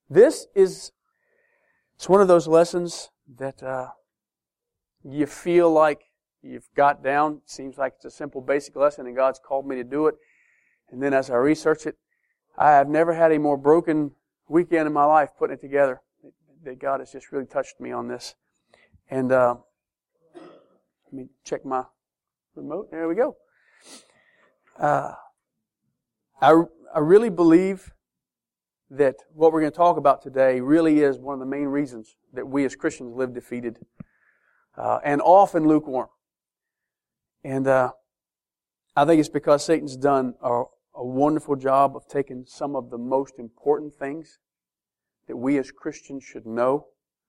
It's one of those lessons that you feel like you've got down. It seems like it's a simple, basic lesson, and God's called me to do it. And then as I research it, I have never had a more broken weekend in my life putting it together. That God has just really touched me on this. And let me check my remote. There we go. I really believe that what we're going to talk about today really is one of the main reasons that we as Christians live defeated and often lukewarm. And I think it's because Satan's done a wonderful job of taking some of the most important things that we as Christians should know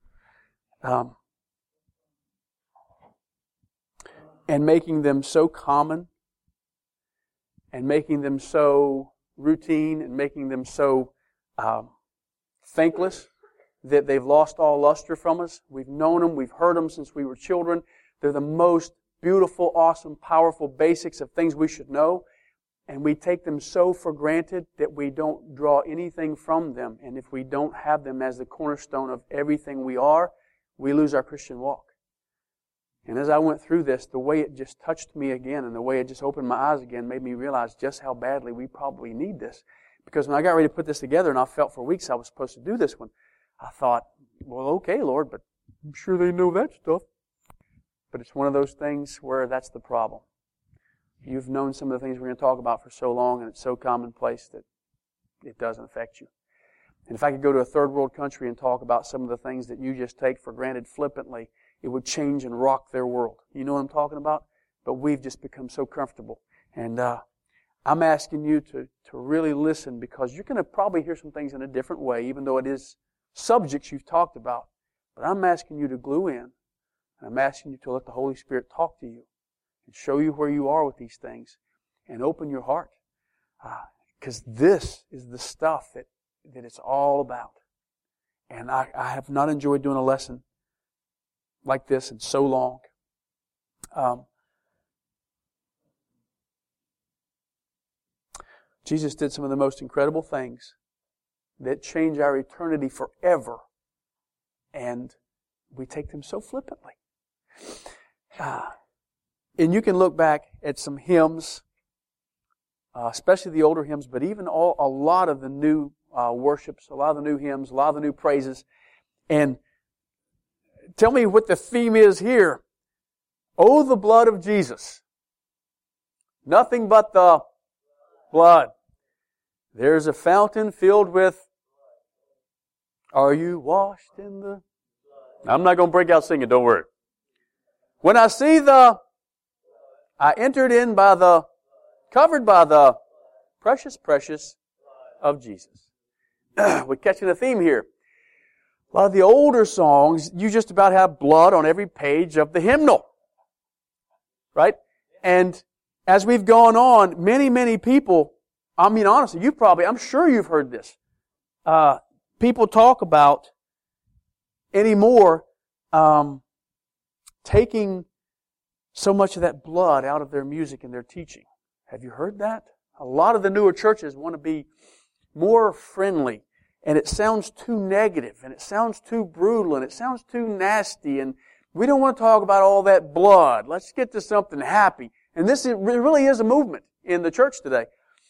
and making them so common and making them so routine and making them so thankless that they've lost all luster from us. We've known them. We've heard them since we were children. They're the most beautiful, awesome, powerful basics of things we should know. And we take them so for granted that we don't draw anything from them. And if we don't have them as the cornerstone of everything we are, we lose our Christian walk. And as I went through this, the way it just touched me again and the way it just opened my eyes again made me realize just how badly we probably need this. Because when I got ready to put this together and I felt for weeks I was supposed to do this one, I thought, well, okay, Lord, but I'm sure they know that stuff. But it's one of those things where that's the problem. You've known some of the things we're going to talk about for so long, and it's so commonplace that it doesn't affect you. And if I could go to a third world country and talk about some of the things that you just take for granted flippantly, it would change and rock their world. You know what I'm talking about? But we've just become so comfortable. And I'm asking you to really listen, because you're going to probably hear some things in a different way, even though it is subjects you've talked about. But I'm asking you to glue in, and I'm asking you to let the Holy Spirit talk to you and show you where you are with these things and open your heart. Because this is the stuff that it's all about. And I have not enjoyed doing a lesson like this in so long. Jesus did some of the most incredible things that change our eternity forever, and we take them so flippantly. And you can look back at some hymns, especially the older hymns, but even a lot of the new worships, a lot of the new hymns, a lot of the new praises, and tell me what the theme is here. Oh, the blood of Jesus. Nothing but the blood. There's a fountain filled with... Are you washed in the... I'm not going to break out singing, don't worry. When I see I entered in by the... Covered by the precious, precious of Jesus. We're catching a theme here. A lot of the older songs, you just about have blood on every page of the hymnal. Right? And as we've gone on, many people, I mean honestly, I'm sure you've heard this. People talk about anymore taking so much of that blood out of their music and their teaching. Have you heard that? A lot of the newer churches want to be more friendly, and it sounds too negative, and it sounds too brutal, and it sounds too nasty, and we don't want to talk about all that blood. Let's get to something happy. And it really is a movement in the church today.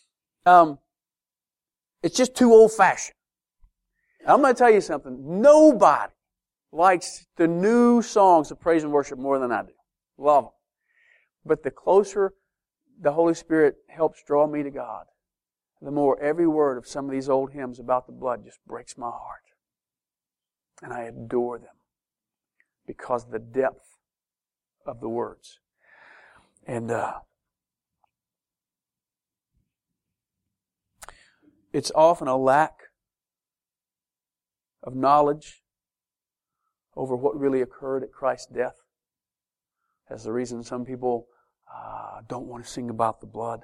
It's just too old-fashioned. I'm going to tell you something. Nobody likes the new songs of praise and worship more than I do. Love them. But the closer the Holy Spirit helps draw me to God, the more every word of some of these old hymns about the blood just breaks my heart. And I adore them because of the depth of the words. And it's often a lack of knowledge over what really occurred at Christ's death. That's the reason some people don't want to sing about the blood.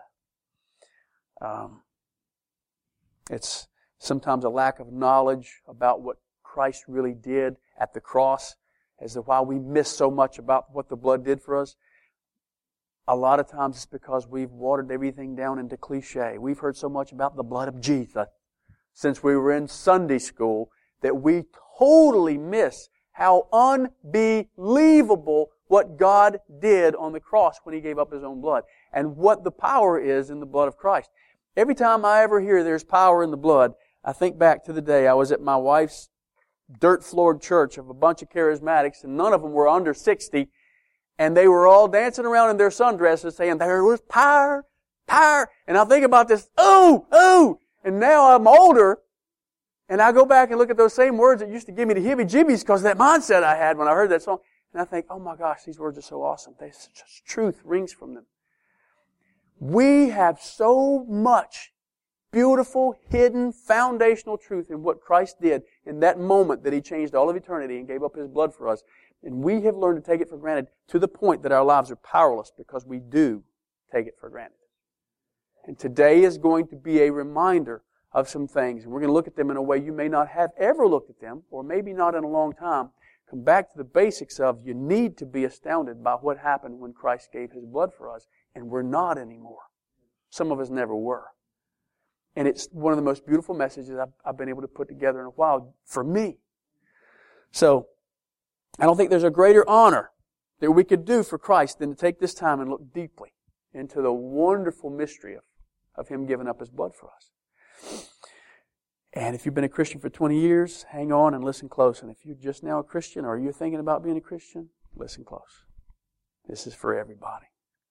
It's sometimes a lack of knowledge about what Christ really did at the cross, as to why we miss so much about what the blood did for us. A lot of times it's because we've watered everything down into cliche. We've heard so much about the blood of Jesus since we were in Sunday school, that we totally miss how unbelievable what God did on the cross when He gave up His own blood, and what the power is in the blood of Christ. Every time I ever hear there's power in the blood, I think back to the day I was at my wife's dirt-floored church of a bunch of charismatics, and none of them were under 60, and they were all dancing around in their sundresses saying, there was power, power. And I think about this, oh, and now I'm older, and I go back and look at those same words that used to give me the heebie-jeebies because of that mindset I had when I heard that song. And I think, oh my gosh, these words are so awesome. Such truth rings from them. We have so much beautiful, hidden, foundational truth in what Christ did in that moment that He changed all of eternity and gave up His blood for us. And we have learned to take it for granted to the point that our lives are powerless because we do take it for granted. And today is going to be a reminder of some things. And we're going to look at them in a way you may not have ever looked at them, or maybe not in a long time. Come back to the basics of you need to be astounded by what happened when Christ gave His blood for us. And we're not anymore. Some of us never were. And it's one of the most beautiful messages I've been able to put together in a while for me. So, I don't think there's a greater honor that we could do for Christ than to take this time and look deeply into the wonderful mystery of Him giving up His blood for us. And if you've been a Christian for 20 years, hang on and listen close. And if you're just now a Christian or you're thinking about being a Christian, listen close. This is for everybody.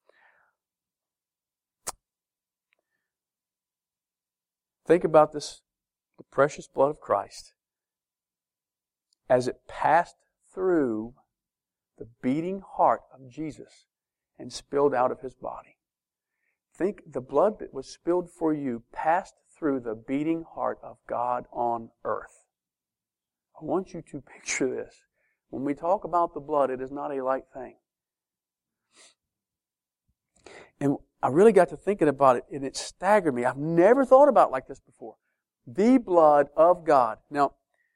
Think about this, the precious blood of Christ, as it passed through the beating heart of Jesus and spilled out of His body. Think the blood that was spilled for you passed through the beating heart of God on earth. I want you to picture this. When we talk about the blood, it is not a light thing. And I really got to thinking about it, and it staggered me. I've never thought about it like this before. The blood of God. Now,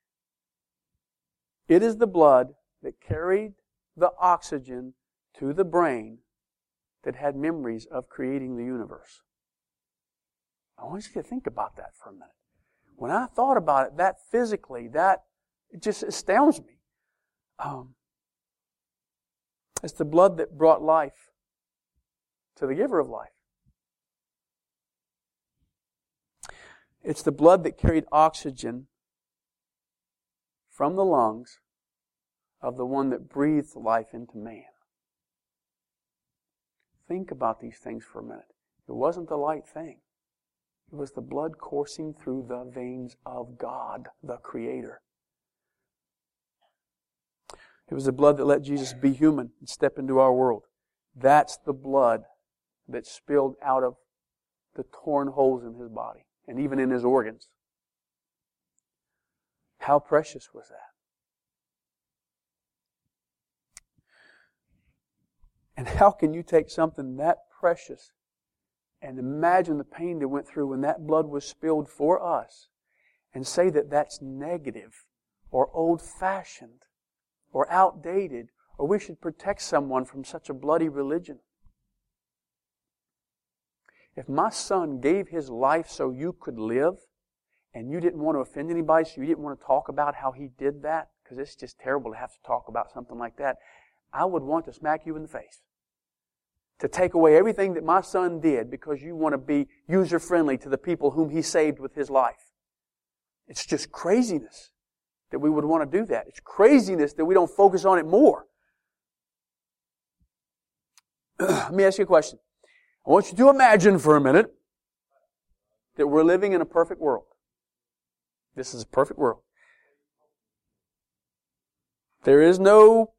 it is the blood that carried the oxygen to the brain that had memories of creating the universe. I want you to think about that for a minute. When I thought about it, that physically, it just astounds me. It's the blood that brought life to the giver of life. It's the blood that carried oxygen from the lungs of the one that breathed life into man. Think about these things for a minute. It wasn't the light thing. It was the blood coursing through the veins of God, the Creator. It was the blood that let Jesus be human and step into our world. That's the blood that spilled out of the torn holes in His body and even in His organs. How precious was that? And how can you take something that precious and imagine the pain that went through when that blood was spilled for us and say that that's negative or old-fashioned or outdated, or we should protect someone from such a bloody religion? If my son gave his life so you could live, and you didn't want to offend anybody, so you didn't want to talk about how he did that, because it's just terrible to have to talk about something like that, I would want to smack you in the face. To take away everything that my son did because you want to be user-friendly to the people whom he saved with his life. It's just craziness that we would want to do that. It's craziness that we don't focus on it more. Let me ask you a question. I want you to imagine for a minute that we're living in a perfect world. This is a perfect world. There is no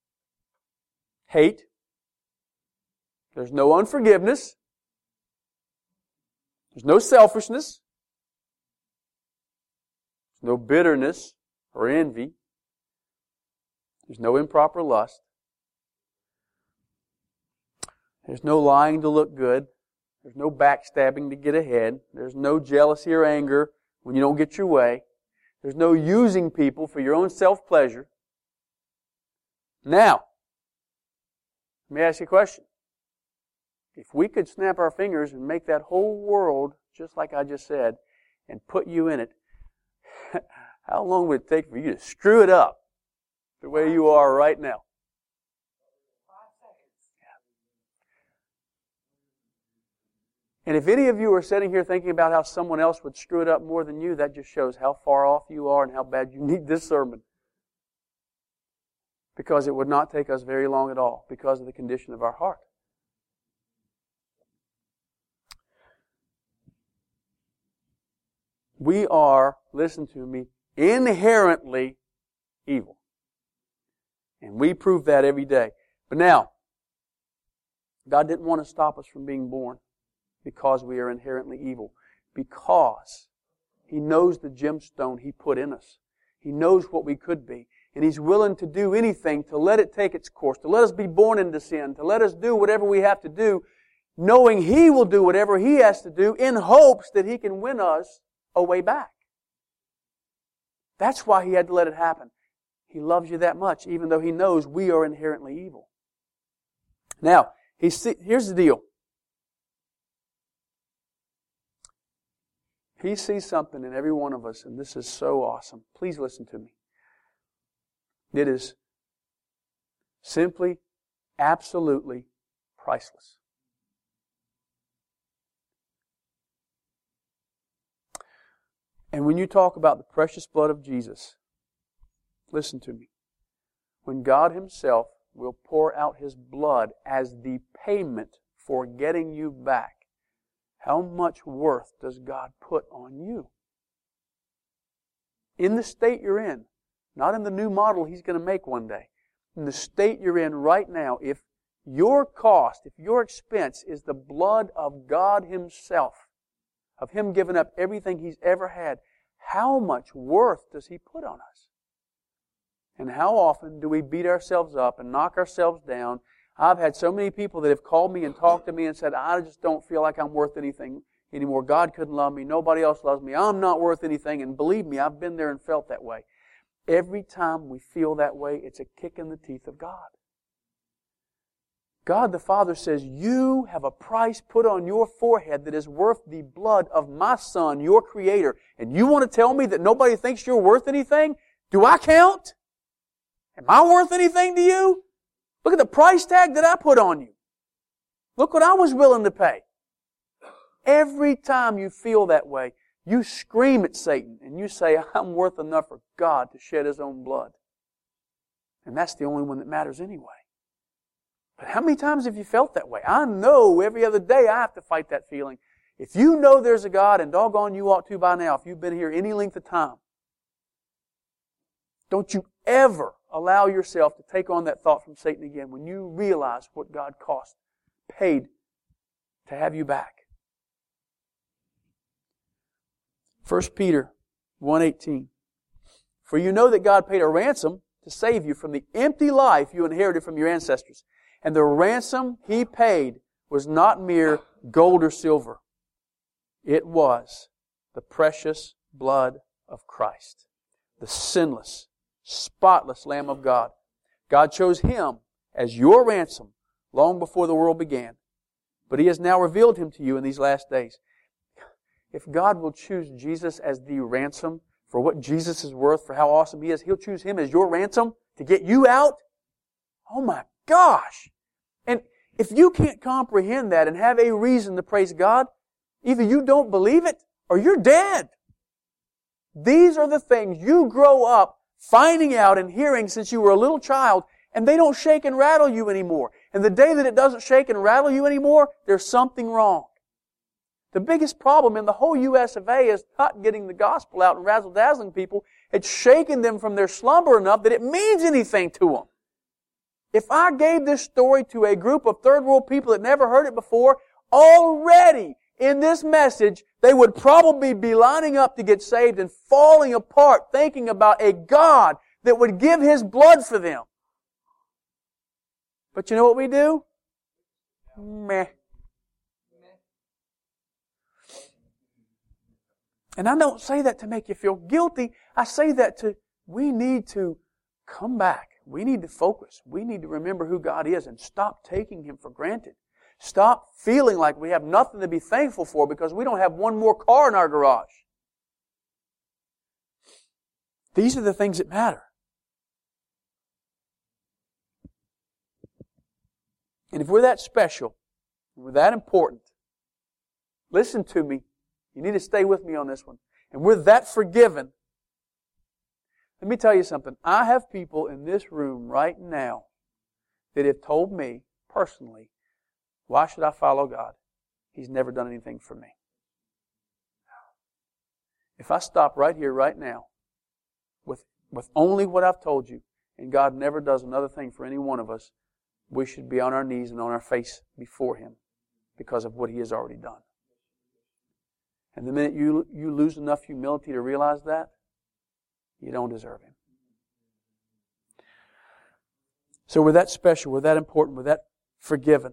hate. There's no unforgiveness. There's no selfishness. There's no bitterness or envy. There's no improper lust. There's no lying to look good. There's no backstabbing to get ahead. There's no jealousy or anger when you don't get your way. There's no using people for your own self-pleasure. Now, let me ask you a question. If we could snap our fingers and make that whole world, just like I just said, and put you in it, How long would it take for you to screw it up the way you are right now? And if any of you are sitting here thinking about how someone else would screw it up more than you, that just shows how far off you are and how bad you need this sermon. Because it would not take us very long at all because of the condition of our heart. We are, listen to me, inherently evil. And we prove that every day. But now, God didn't want to stop us from being born because we are inherently evil. Because He knows the gemstone He put in us. He knows what we could be. And He's willing to do anything to let it take its course, to let us be born into sin, to let us do whatever we have to do, knowing He will do whatever He has to do in hopes that He can win us a way back. That's why He had to let it happen. He loves you that much, even though He knows we are inherently evil. Now, here's the deal. He sees something in every one of us, and this is so awesome. Please listen to me. It is simply, absolutely priceless. And when you talk about the precious blood of Jesus, listen to me. When God Himself will pour out His blood as the payment for getting you back, how much worth does God put on you? In the state you're in, not in the new model He's going to make one day. In the state you're in right now, if your cost, if your expense is the blood of God Himself, of Him giving up everything He's ever had, how much worth does He put on us? And how often do we beat ourselves up and knock ourselves down? I've had so many people that have called me and talked to me and said, I just don't feel like I'm worth anything anymore. God couldn't love me. Nobody else loves me. I'm not worth anything. And believe me, I've been there and felt that way. Every time we feel that way, it's a kick in the teeth of God. God the Father says, you have a price put on your forehead that is worth the blood of my Son, your Creator. And you want to tell me that nobody thinks you're worth anything? Do I count? Am I worth anything to you? Look at the price tag that I put on you. Look what I was willing to pay. Every time you feel that way, you scream at Satan and you say, I'm worth enough for God to shed His own blood. And that's the only one that matters anyway. But how many times have you felt that way? I know every other day I have to fight that feeling. If you know there's a God, and doggone you ought to by now, if you've been here any length of time, don't you ever allow yourself to take on that thought from Satan again when you realize what God paid to have you back. 1 Peter 1:18. For you know that God paid a ransom to save you from the empty life you inherited from your ancestors. And the ransom He paid was not mere gold or silver. It was the precious blood of Christ, the sinless, spotless Lamb of God. God chose Him as your ransom long before the world began. But He has now revealed Him to you in these last days. If God will choose Jesus as the ransom for what Jesus is worth, for how awesome He is, He'll choose Him as your ransom to get you out. Oh my gosh! And if you can't comprehend that and have a reason to praise God, either you don't believe it or you're dead. These are the things you grow up finding out and hearing since you were a little child, and they don't shake and rattle you anymore. And the day that it doesn't shake and rattle you anymore, there's something wrong. The biggest problem in the whole U.S. of A. is not getting the gospel out and razzle-dazzling people. It's shaking them from their slumber enough that it means anything to them. If I gave this story to a group of third world people that never heard it before, already in this message, they would probably be lining up to get saved and falling apart thinking about a God that would give His blood for them. But you know what we do? Meh. And I don't say that to make you feel guilty. I say that we need to come back. We need to focus. We need to remember who God is and stop taking Him for granted. Stop feeling like we have nothing to be thankful for because we don't have one more car in our garage. These are the things that matter. And if we're that special, we're that important, listen to me. You need to stay with me on this one. And we're that forgiven. Let me tell you something. I have people in this room right now that have told me personally, why should I follow God? He's never done anything for me. If I stop right here, right now, with only what I've told you, and God never does another thing for any one of us, we should be on our knees and on our face before Him because of what He has already done. And the minute you lose enough humility to realize that, you don't deserve Him. So we're that special, we're that important, we're that forgiven.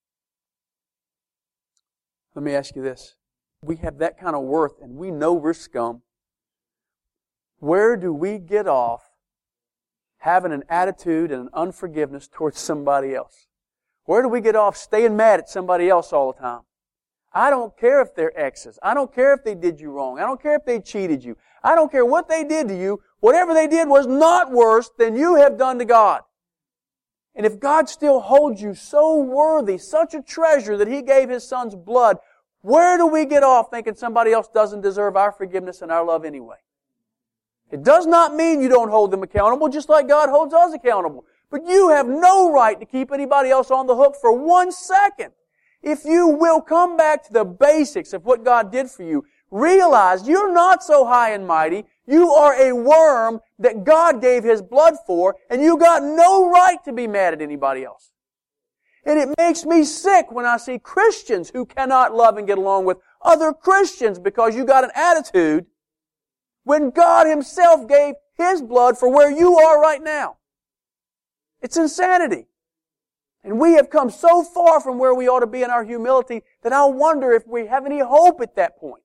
Let me ask you this. We have that kind of worth and we know we're scum. Where do we get off having an attitude and an unforgiveness towards somebody else? Where do we get off staying mad at somebody else all the time? I don't care if they're exes. I don't care if they did you wrong. I don't care if they cheated you. I don't care what they did to you. Whatever they did was not worse than you have done to God. And if God still holds you so worthy, such a treasure that He gave His Son's blood, where do we get off thinking somebody else doesn't deserve our forgiveness and our love anyway? It does not mean you don't hold them accountable, just like God holds us accountable. But you have no right to keep anybody else on the hook for 1 second. If you will come back to the basics of what God did for you, realize you're not so high and mighty. You are a worm that God gave His blood for, and you got no right to be mad at anybody else. And it makes me sick when I see Christians who cannot love and get along with other Christians because you got an attitude when God Himself gave His blood for where you are right now. It's insanity. And we have come so far from where we ought to be in our humility that I wonder if we have any hope at that point.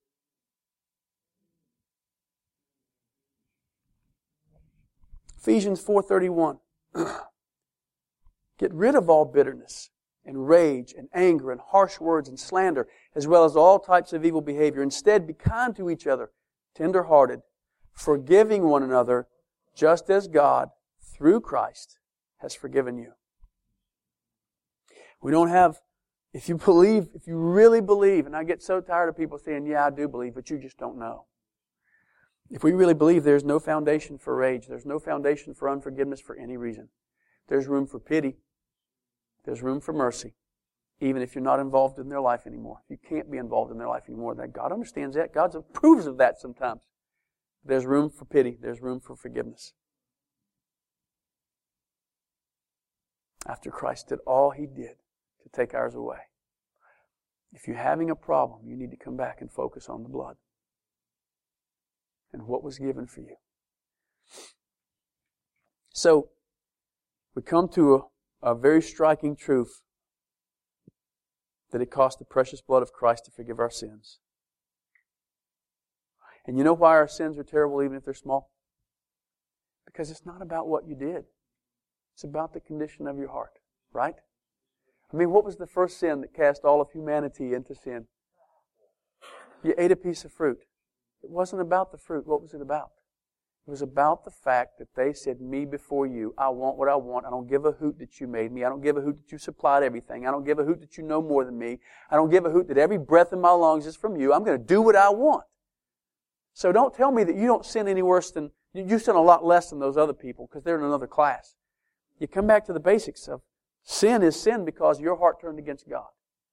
Ephesians 4:31. Get rid of all bitterness and rage and anger and harsh words and slander, as well as all types of evil behavior. Instead, be kind to each other, tender-hearted, forgiving one another, just as God, through Christ, has forgiven you. We don't have, if you really believe, and I get so tired of people saying, yeah, I do believe, but you just don't know. If we really believe there's no foundation for rage, there's no foundation for unforgiveness for any reason. There's room for pity. There's room for mercy, even if you're not involved in their life anymore. You can't be involved in their life anymore. That God understands that. God approves of that sometimes. There's room for pity. There's room for forgiveness. After Christ did all He did to take ours away. If you're having a problem, you need to come back and focus on the blood and what was given for you. So, we come to a very striking truth that it cost the precious blood of Christ to forgive our sins. And you know why our sins are terrible even if they're small? Because it's not about what you did. It's about the condition of your heart, right? I mean, what was the first sin that cast all of humanity into sin? You ate a piece of fruit. It wasn't about the fruit. What was it about? It was about the fact that they said, me before you. I want what I want. I don't give a hoot that you made me. I don't give a hoot that you supplied everything. I don't give a hoot that you know more than me. I don't give a hoot that every breath in my lungs is from you. I'm going to do what I want. So don't tell me that you don't sin any worse than, you sin a lot less than those other people because they're in another class. You come back to the basics of sin is sin because your heart turned against God.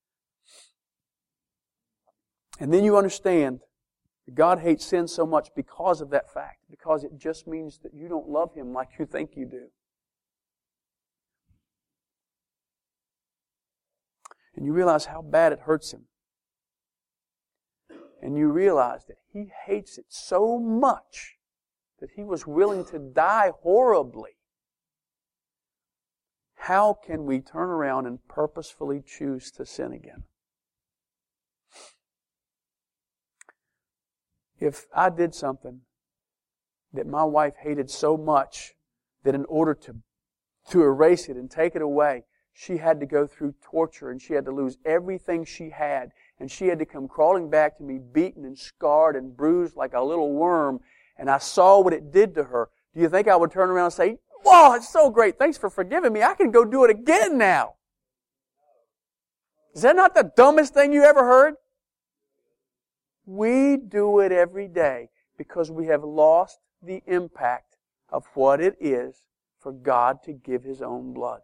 And then you understand that God hates sin so much because of that fact. Because it just means that you don't love Him like you think you do. And you realize how bad it hurts Him. And you realize that He hates it so much that He was willing to die horribly. How can we turn around and purposefully choose to sin again? If I did something that my wife hated so much that in order to erase it and take it away, she had to go through torture and she had to lose everything she had, and she had to come crawling back to me beaten and scarred and bruised like a little worm, and I saw what it did to her, do you think I would turn around and say, "Wow, it's so great. Thanks for forgiving me. I can go do it again now"? Is that not the dumbest thing you ever heard? We do it every day because we have lost the impact of what it is for God to give His own blood.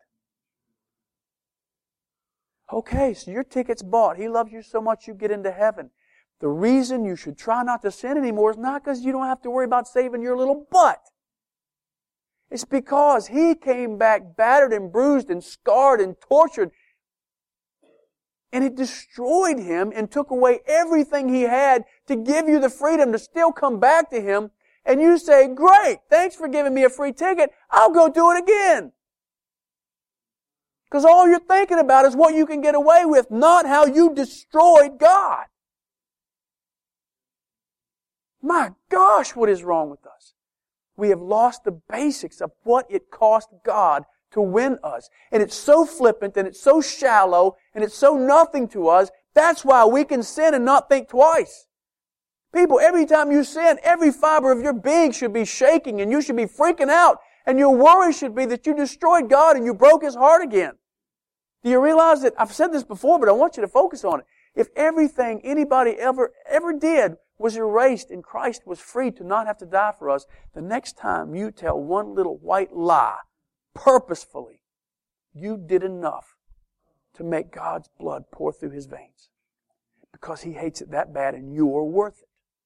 Okay, so your ticket's bought. He loves you so much you get into heaven. The reason you should try not to sin anymore is not because you don't have to worry about saving your little butt. It's because He came back battered and bruised and scarred and tortured, and it destroyed Him and took away everything He had to give you the freedom to still come back to Him. And you say, "Great, thanks for giving me a free ticket. I'll go do it again." Because all you're thinking about is what you can get away with, not how you destroyed God. My gosh, what is wrong with us? We have lost the basics of what it cost God to win us. And it's so flippant, and it's so shallow, and it's so nothing to us. That's why we can sin and not think twice. People, every time you sin, every fiber of your being should be shaking, and you should be freaking out. And your worry should be that you destroyed God and you broke His heart again. Do you realize that? I've said this before, but I want you to focus on it. If everything anybody ever did was erased and Christ was free to not have to die for us, the next time you tell one little white lie purposefully, you did enough to make God's blood pour through His veins. Because He hates it that bad and you're worth it.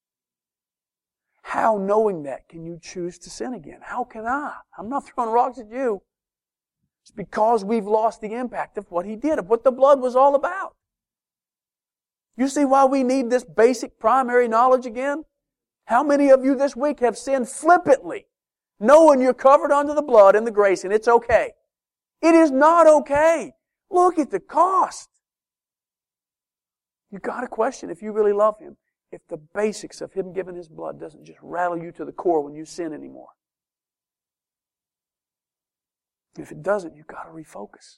How, knowing that, can you choose to sin again? How can I? I'm not throwing rocks at you. It's because we've lost the impact of what He did, of what the blood was all about. You see why we need this basic primary knowledge again? How many of you this week have sinned flippantly, knowing you're covered under the blood and the grace and it's okay? It is not okay. Look at the cost. You got to question if you really love Him, if the basics of Him giving His blood doesn't just rattle you to the core when you sin anymore. If it doesn't, you've got to refocus.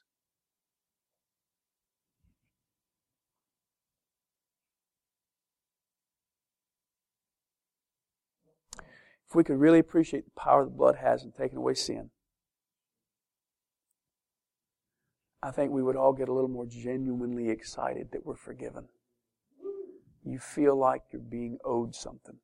If we could really appreciate the power the blood has in taking away sin, I think we would all get a little more genuinely excited that we're forgiven. You feel like you're being owed something.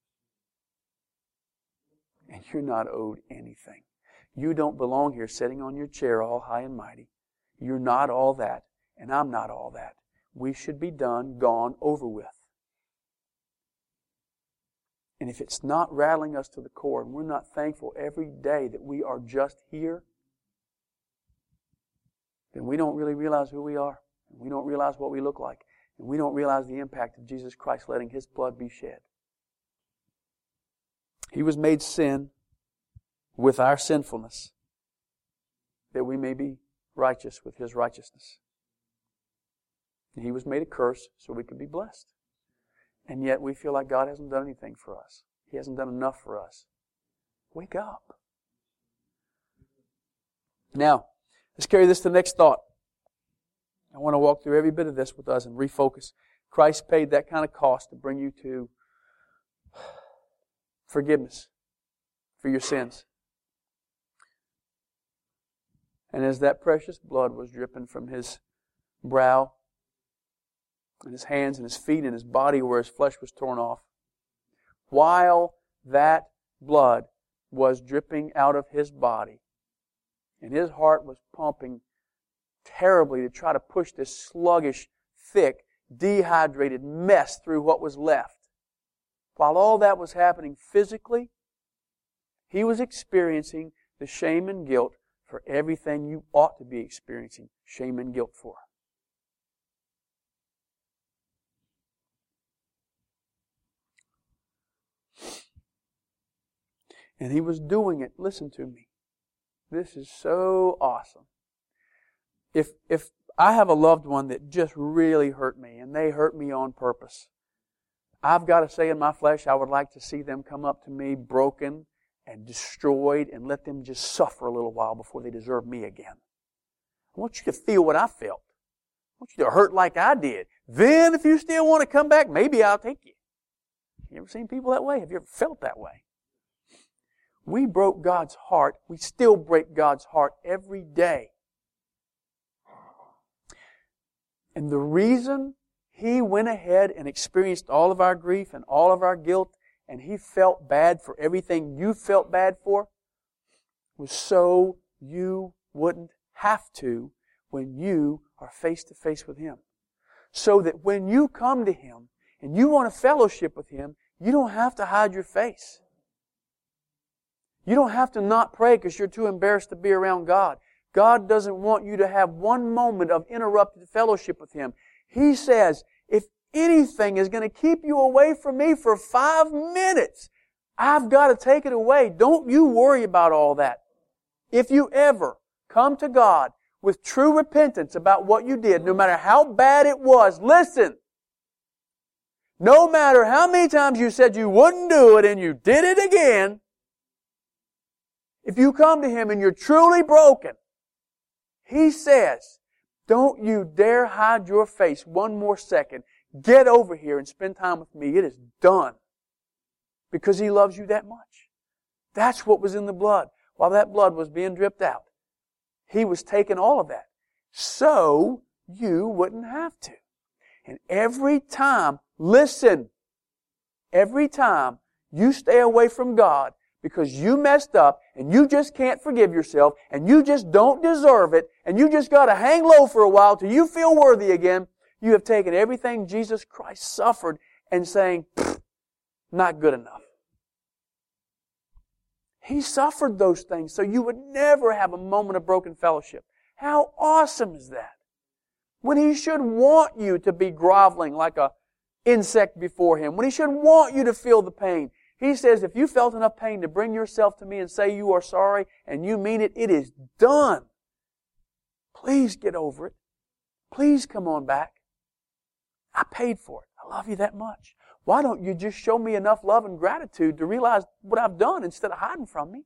And you're not owed anything. You don't belong here sitting on your chair all high and mighty. You're not all that, and I'm not all that. We should be done, gone, over with. And if it's not rattling us to the core, and we're not thankful every day that we are just here, then we don't really realize who we are. And we don't realize what we look like. And we don't realize the impact of Jesus Christ letting His blood be shed. He was made sin with our sinfulness, that we may be righteous with His righteousness. And He was made a curse so we could be blessed. And yet we feel like God hasn't done anything for us. He hasn't done enough for us. Wake up. Now, let's carry this to the next thought. I want to walk through every bit of this with us and refocus. Christ paid that kind of cost to bring you to forgiveness for your sins. And as that precious blood was dripping from His brow and His hands and His feet and His body where His flesh was torn off, while that blood was dripping out of His body and His heart was pumping terribly to try to push this sluggish, thick, dehydrated mess through what was left, while all that was happening physically, He was experiencing the shame and guilt for everything you ought to be experiencing shame and guilt for. And He was doing it. Listen to me. This is so awesome. If I have a loved one that just really hurt me, and they hurt me on purpose, I've got to say in my flesh, I would like to see them come up to me broken and destroyed and let them just suffer a little while before they deserve me again. I want you to feel what I felt. I want you to hurt like I did. Then if you still want to come back, maybe I'll take you. You ever seen people that way? Have you ever felt that way? We broke God's heart. We still break God's heart every day. And the reason He went ahead and experienced all of our grief and all of our guilt, and He felt bad for everything you felt bad for, was so you wouldn't have to when you are face to face with Him. So that when you come to Him and you want to fellowship with Him, you don't have to hide your face. You don't have to not pray because you're too embarrassed to be around God. God doesn't want you to have one moment of interrupted fellowship with Him. He says, if anything is going to keep you away from me for 5 minutes, I've got to take it away. Don't you worry about all that. If you ever come to God with true repentance about what you did, no matter how bad it was, listen, no matter how many times you said you wouldn't do it and you did it again, if you come to Him and you're truly broken, He says, don't you dare hide your face one more second. Get over here and spend time with me. It is done. Because He loves you that much. That's what was in the blood. While that blood was being dripped out, He was taking all of that. So you wouldn't have to. And every time, listen, every time you stay away from God because you messed up and you just can't forgive yourself and you just don't deserve it and you just got to hang low for a while till you feel worthy again, you have taken everything Jesus Christ suffered and saying, not good enough. He suffered those things so you would never have a moment of broken fellowship. How awesome is that? When He should want you to be groveling like an insect before Him. When He should want you to feel the pain. He says, if you felt enough pain to bring yourself to me and say you are sorry and you mean it, it is done. Please get over it. Please come on back. I paid for it. I love you that much. Why don't you just show me enough love and gratitude to realize what I've done instead of hiding from me?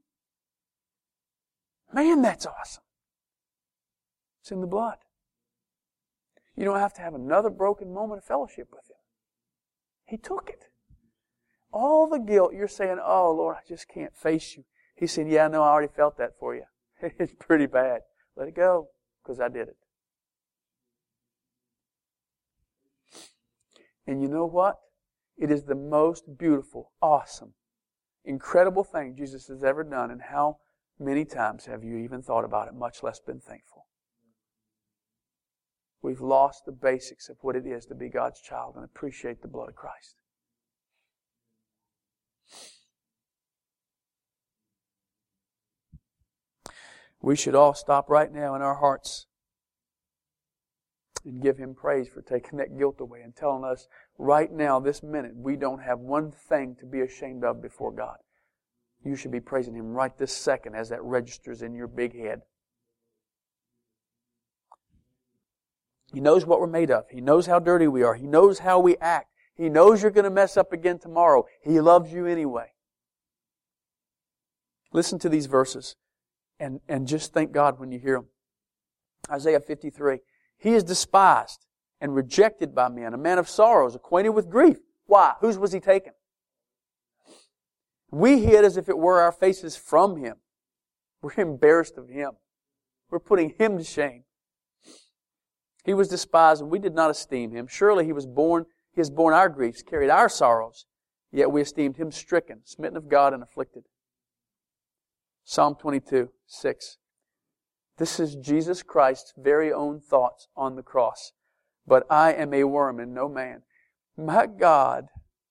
Man, that's awesome. It's in the blood. You don't have to have another broken moment of fellowship with Him. He took it. All the guilt, you're saying, oh, Lord, I just can't face you. He's saying, yeah, no, I already felt that for you. It's pretty bad. Let it go, because I did it. And you know what? It is the most beautiful, awesome, incredible thing Jesus has ever done. And how many times have you even thought about it, much less been thankful? We've lost the basics of what it is to be God's child and appreciate the blood of Christ. We should all stop right now in our hearts and give Him praise for taking that guilt away and telling us right now, this minute, we don't have one thing to be ashamed of before God. You should be praising Him right this second as that registers in your big head. He knows what we're made of. He knows how dirty we are. He knows how we act. He knows you're going to mess up again tomorrow. He loves you anyway. Listen to these verses and just thank God when you hear them. Isaiah 53. He is despised and rejected by men, a man of sorrows, acquainted with grief. Why? Whose was He taken? We hid as if it were our faces from Him. We're embarrassed of Him. We're putting Him to shame. He was despised and we did not esteem Him. Surely He has borne our griefs, carried our sorrows, yet we esteemed Him stricken, smitten of God, and afflicted. Psalm 22:6. This is Jesus Christ's very own thoughts on the cross. But I am a worm and no man. My God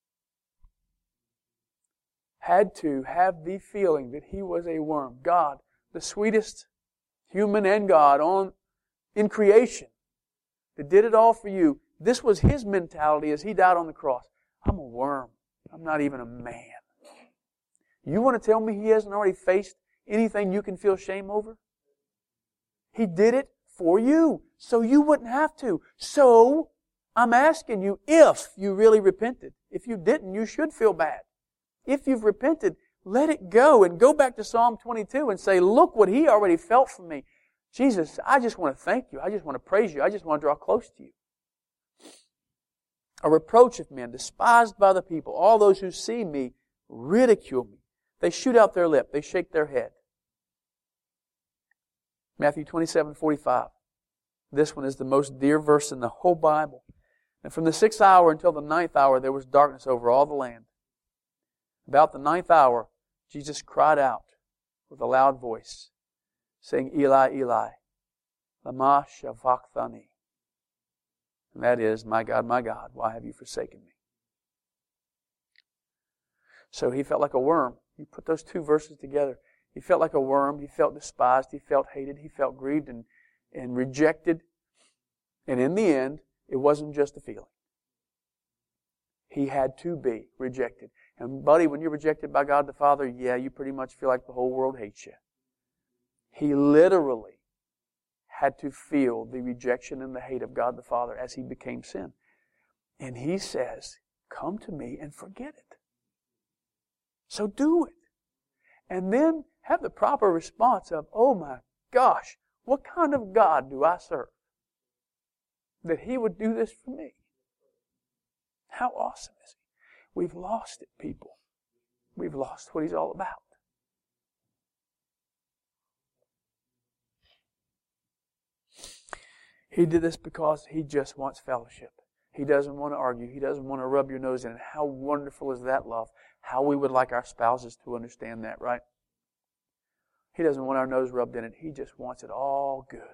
had to have the feeling that He was a worm. God, the sweetest human and God in creation, that did it all for you. This was His mentality as He died on the cross. I'm a worm. I'm not even a man. You want to tell me He hasn't already faced anything you can feel shame over? He did it for you, so you wouldn't have to. So, I'm asking you, if you really repented. If you didn't, you should feel bad. If you've repented, let it go and go back to Psalm 22 and say, look what He already felt for me. Jesus, I just want to thank You. I just want to praise You. I just want to draw close to You. A reproach of men, despised by the people. All those who see me ridicule me. They shoot out their lip. They shake their head. Matthew 27:45. This one is the most dear verse in the whole Bible. And from the 6th hour until the 9th hour, there was darkness over all the land. About the 9th hour, Jesus cried out with a loud voice, saying, Eli, Eli, lama sabachthani. And that is, my God, why have you forsaken me? So he felt like a worm. You put those two verses together. He felt like a worm. He felt despised. He felt hated. He felt grieved and rejected. And in the end, it wasn't just a feeling. He had to be rejected. And buddy, when you're rejected by God the Father, yeah, you pretty much feel like the whole world hates you. He literally had to feel the rejection and the hate of God the Father as He became sin. And He says, come to me and forget it. So do it. And then have the proper response of, oh my gosh, what kind of God do I serve that He would do this for me? How awesome is He? We've lost it, people. We've lost what He's all about. He did this because He just wants fellowship. He doesn't want to argue. He doesn't want to rub your nose in it. How wonderful is that love? How we would like our spouses to understand that, right? He doesn't want our nose rubbed in it. He just wants it all good.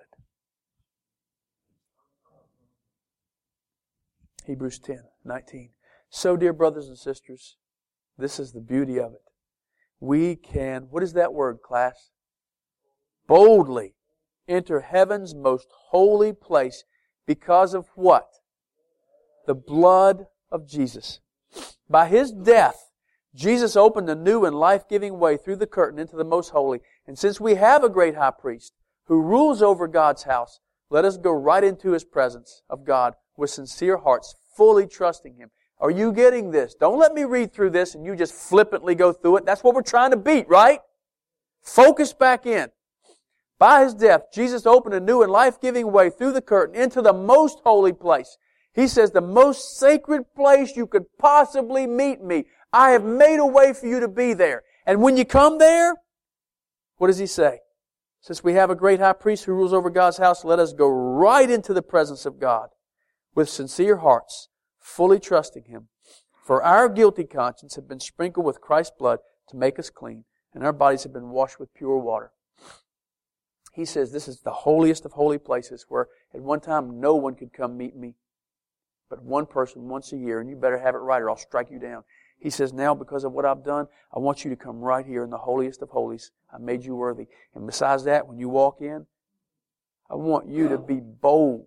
Hebrews 10:19. So, dear brothers and sisters, this is the beauty of it. We can, what is that word, class? Boldly enter heaven's most holy place because of what? The blood of Jesus. By His death, Jesus opened a new and life-giving way through the curtain into the most holy. And since we have a great high priest who rules over God's house, let us go right into His presence of God with sincere hearts, fully trusting Him. Are you getting this? Don't let me read through this and you just flippantly go through it. That's what we're trying to beat, right? Focus back in. By His death, Jesus opened a new and life-giving way through the curtain into the most holy place. He says, the most sacred place you could possibly meet me. I have made a way for you to be there. And when you come there, what does He say? Since we have a great high priest who rules over God's house, let us go right into the presence of God with sincere hearts, fully trusting Him. For our guilty conscience have been sprinkled with Christ's blood to make us clean, and our bodies have been washed with pure water. He says this is the holiest of holy places where at one time no one could come meet me, but one person once a year, and you better have it right or I'll strike you down. He says, now because of what I've done, I want you to come right here in the holiest of holies. I made you worthy. And besides that, when you walk in, I want you to be bold.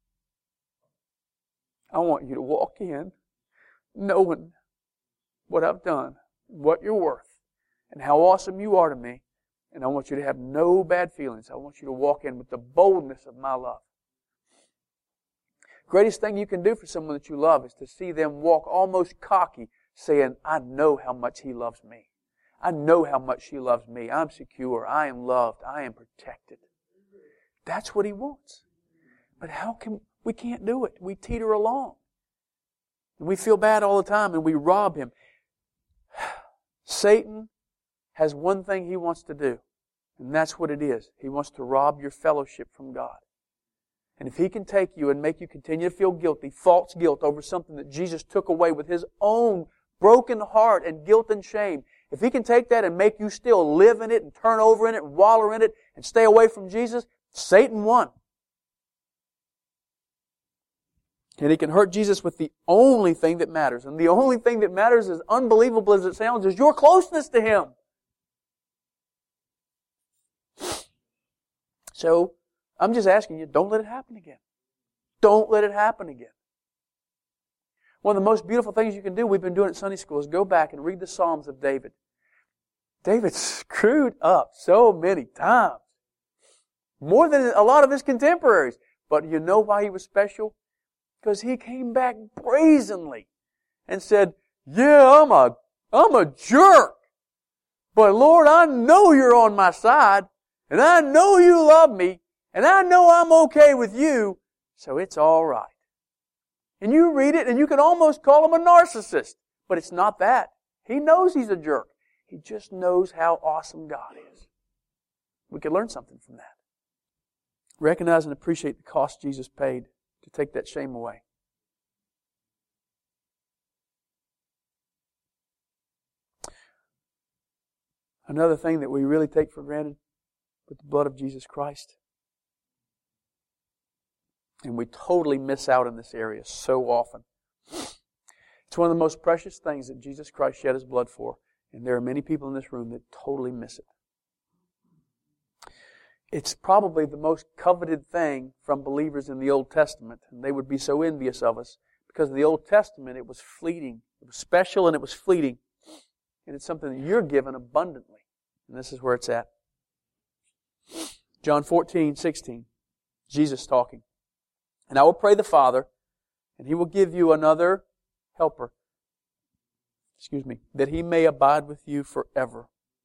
I want you to walk in knowing what I've done, what you're worth, and how awesome you are to me. And I want you to have no bad feelings. I want you to walk in with the boldness of my love. Greatest thing you can do for someone that you love is to see them walk almost cocky, saying, I know how much he loves me. I know how much she loves me. I'm secure. I am loved. I am protected. That's what he wants. But we can't do it. We teeter along. And we feel bad all the time and we rob him. Satan has one thing he wants to do, and that's what it is. He wants to rob your fellowship from God. And if he can take you and make you continue to feel guilty, false guilt over something that Jesus took away with His own broken heart and guilt and shame, if he can take that and make you still live in it and turn over in it and wallow in it and stay away from Jesus, Satan won. And he can hurt Jesus with the only thing that matters. And the only thing that matters, as unbelievable as it sounds, is your closeness to Him. So, I'm just asking you, don't let it happen again. Don't let it happen again. One of the most beautiful things you can do, we've been doing at Sunday school, is go back and read the Psalms of David. David screwed up so many times. More than a lot of his contemporaries. But you know why he was special? Because he came back brazenly and said, yeah, I'm a jerk. But Lord, I know you're on my side. And I know you love me. And I know I'm okay with you. So it's all right. And you read it and you can almost call him a narcissist. But it's not that. He knows he's a jerk. He just knows how awesome God is. We could learn something from that. Recognize and appreciate the cost Jesus paid to take that shame away. Another thing that we really take for granted with the blood of Jesus Christ. And we totally miss out in this area so often. It's one of the most precious things that Jesus Christ shed His blood for. And there are many people in this room that totally miss it. It's probably the most coveted thing from believers in the Old Testament. And they would be so envious of us. Because in the Old Testament, it was fleeting. It was special and it was fleeting. And it's something that you're given abundantly. And this is where it's at. John 14:16. Jesus talking. And I will pray the Father, and He will give you another helper. That He may abide with you forever.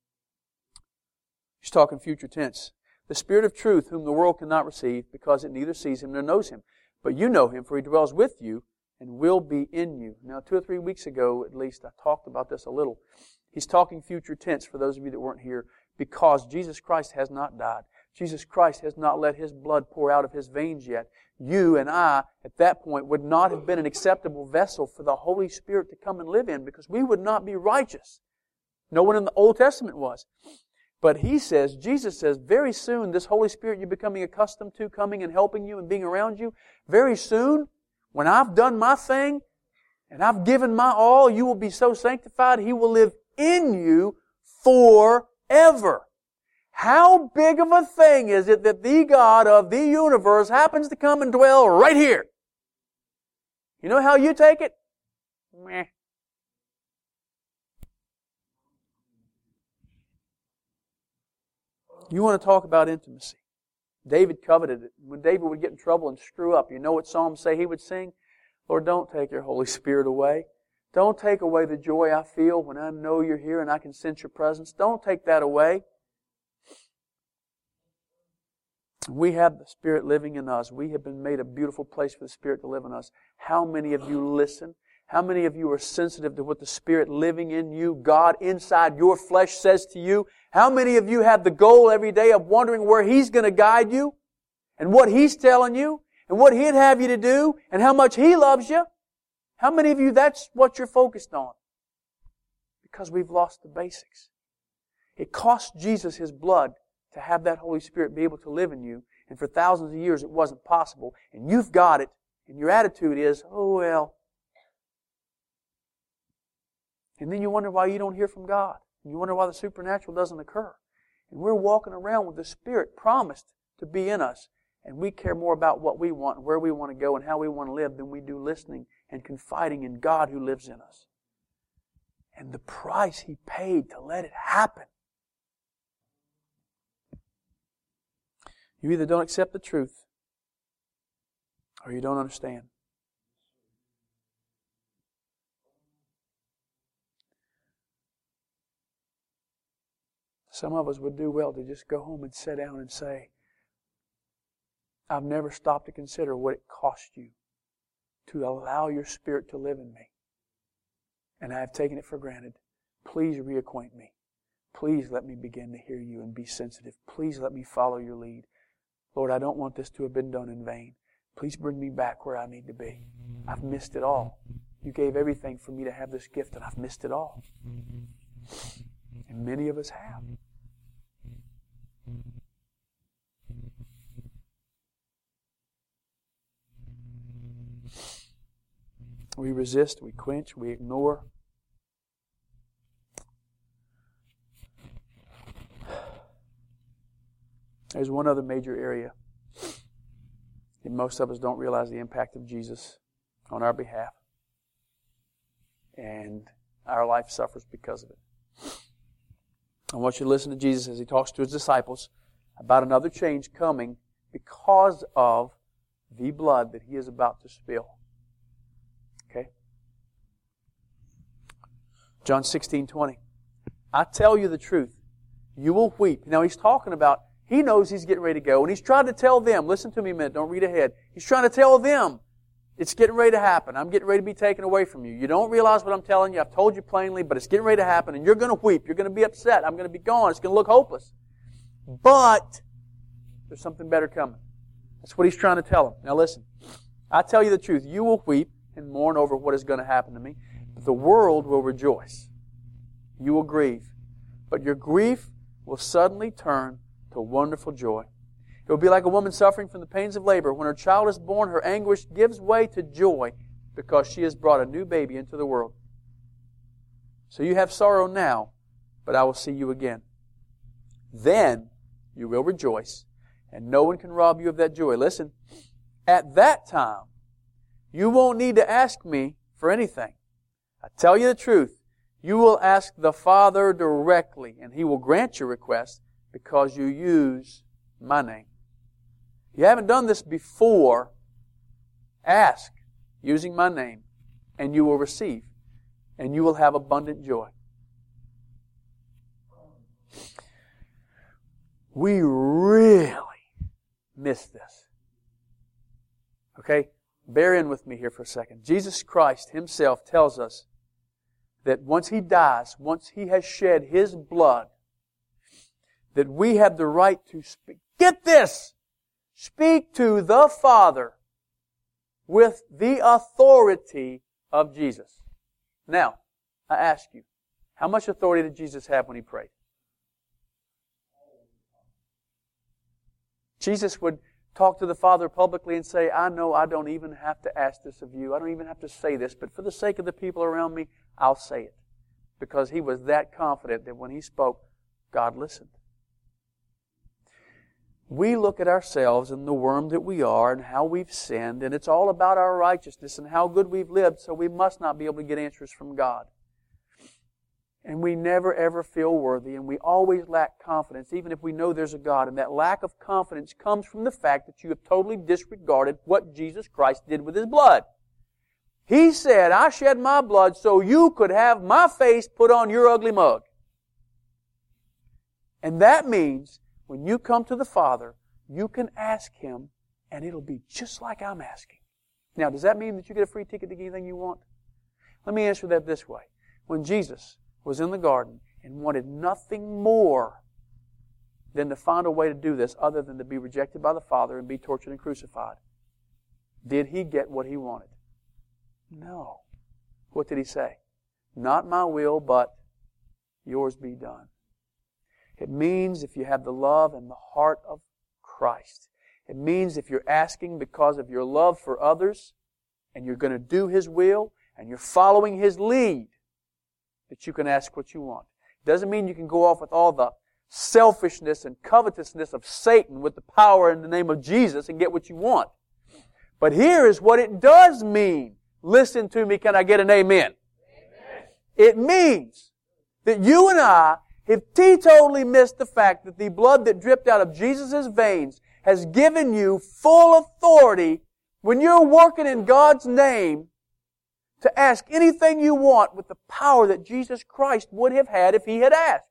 He's talking future tense. The Spirit of truth, whom the world cannot receive, because it neither sees Him nor knows Him. But you know Him, for He dwells with you and will be in you. Now, 2 or 3 weeks ago, at least, I talked about this a little. He's talking future tense for those of you that weren't here, because Jesus Christ has not died. Jesus Christ has not let His blood pour out of His veins yet. You and I, at that point, would not have been an acceptable vessel for the Holy Spirit to come and live in, because we would not be righteous. No one in the Old Testament was. But He says, Jesus says, very soon, this Holy Spirit you're becoming accustomed to, coming and helping you and being around you, very soon, when I've done my thing, and I've given my all, you will be so sanctified, He will live in you forever. How big of a thing is it that the God of the universe happens to come and dwell right here? You know how you take it? Meh. You want to talk about intimacy. David coveted it. When David would get in trouble and screw up, you know what psalms say he would sing? Lord, don't take your Holy Spirit away. Don't take away the joy I feel when I know you're here and I can sense your presence. Don't take that away. We have the Spirit living in us. We have been made a beautiful place for the Spirit to live in us. How many of you listen? How many of you are sensitive to what the Spirit living in you, God inside your flesh, says to you? How many of you have the goal every day of wondering where He's going to guide you and what He's telling you and what He'd have you to do and how much He loves you? How many of you, that's what you're focused on? Because we've lost the basics. It cost Jesus His blood to have that Holy Spirit be able to live in you. And for thousands of years it wasn't possible. And you've got it. And your attitude is, oh well. And then you wonder why you don't hear from God. And you wonder why the supernatural doesn't occur. And we're walking around with the Spirit promised to be in us. And we care more about what we want and where we want to go and how we want to live than we do listening and confiding in God who lives in us. And the price He paid to let it happen. You either don't accept the truth or you don't understand. Some of us would do well to just go home and sit down and say, I've never stopped to consider what it cost you to allow your Spirit to live in me. And I have taken it for granted. Please reacquaint me. Please let me begin to hear you and be sensitive. Please let me follow your lead. Lord, I don't want this to have been done in vain. Please bring me back where I need to be. I've missed it all. You gave everything for me to have this gift, and I've missed it all. And many of us have. We resist, we quench, we ignore. There's one other major area that most of us don't realize the impact of Jesus on our behalf. And our life suffers because of it. I want you to listen to Jesus as He talks to His disciples about another change coming because of the blood that He is about to spill. Okay? John 16:20. I tell you the truth. You will weep. Now He's talking about, He knows He's getting ready to go. And He's trying to tell them, listen to me a minute, don't read ahead. He's trying to tell them It's getting ready to happen. I'm getting ready to be taken away from you. You don't realize what I'm telling you. I've told you plainly, but it's getting ready to happen, and you're going to weep. You're going to be upset. I'm going to be gone. It's going to look hopeless. But there's something better coming. That's what he's trying to tell him. Now listen, I tell you the truth. You will weep and mourn over what is going to happen to me, but the world will rejoice. You will grieve, but your grief will suddenly turn to wonderful joy. It will be like a woman suffering from the pains of labor. When her child is born, her anguish gives way to joy because she has brought a new baby into the world. So you have sorrow now, but I will see you again. Then you will rejoice, and no one can rob you of that joy. Listen, at that time, you won't need to ask me for anything. I tell you the truth, you will ask the Father directly, and He will grant your request because you use my name. You haven't done this before. Ask using my name, and you will receive, and you will have abundant joy. We really miss this. Okay? Bear in with me here for a second. Jesus Christ Himself tells us that once He dies, once He has shed His blood, that we have the right to speak. Get this! Speak to the Father with the authority of Jesus. Now, I ask you, how much authority did Jesus have when He prayed? Jesus would talk to the Father publicly and say, I know I don't even have to ask this of you. I don't even have to say this, but for the sake of the people around me, I'll say it. Because He was that confident that when He spoke, God listened. We look at ourselves and the worm that we are and how we've sinned, and it's all about our righteousness and how good we've lived, so we must not be able to get answers from God. And we never ever feel worthy, and we always lack confidence, even if we know there's a God. And that lack of confidence comes from the fact that you have totally disregarded what Jesus Christ did with His blood. He said, I shed my blood so you could have my face put on your ugly mug. And that means when you come to the Father, you can ask Him, and it'll be just like I'm asking. Now, does that mean that you get a free ticket to get anything you want? Let me answer that this way. When Jesus was in the garden and wanted nothing more than to find a way to do this other than to be rejected by the Father and be tortured and crucified, did He get what He wanted? No. What did He say? Not my will, but yours be done. It means if you have the love and the heart of Christ. It means if you're asking because of your love for others and you're going to do His will and you're following His lead, that you can ask what you want. It doesn't mean you can go off with all the selfishness and covetousness of Satan with the power in the name of Jesus and get what you want. But here is what it does mean. Listen to me, can I get an amen? Amen. It means that you and I have teetotally missed the fact that the blood that dripped out of Jesus' veins has given you full authority when you're working in God's name to ask anything you want with the power that Jesus Christ would have had if He had asked.